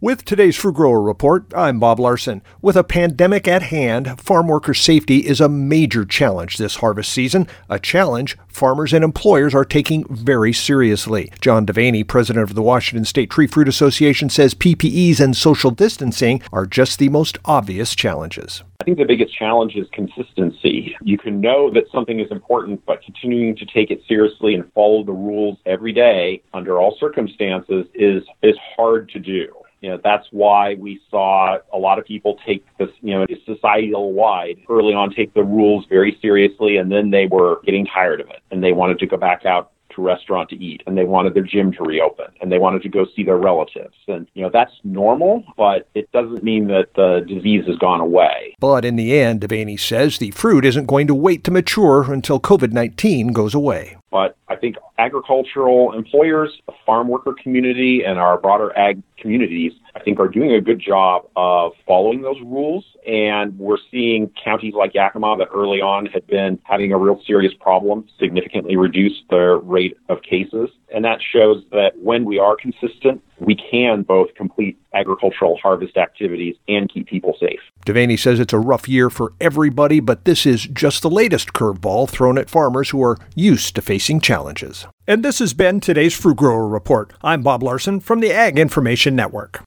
With today's Fruit Grower Report, I'm Bob Larson. With a pandemic at hand, farm worker safety is a major challenge this harvest season, a challenge farmers and employers are taking very seriously. John Devaney, president of the Washington State Tree Fruit Association, says PPEs and social distancing are just the most obvious challenges. I think the biggest challenge is consistency. You can know that something is important, but continuing to take it seriously and follow the rules every day under all circumstances is hard to do. That's why we saw a lot of people take this, societal-wide, early on take the rules very seriously, and then they were getting tired of it, and they wanted to go back out to a restaurant to eat, and they wanted their gym to reopen, and they wanted to go see their relatives. And, that's normal, but it doesn't mean that the disease has gone away. But in the end, Devaney says the fruit isn't going to wait to mature until COVID-19 goes away. But I think agricultural employers, the farm worker community, and our broader ag communities, I think, are doing a good job of following those rules. And we're seeing counties like Yakima that early on had been having a real serious problem significantly reduce their rate of cases. And that shows that when we are consistent, we can both complete agricultural harvest activities and keep people safe. Devaney says it's a rough year for everybody, but this is just the latest curveball thrown at farmers who are used to facing challenges. And this has been today's Fruit Grower Report. I'm Bob Larson from the Ag Information Network.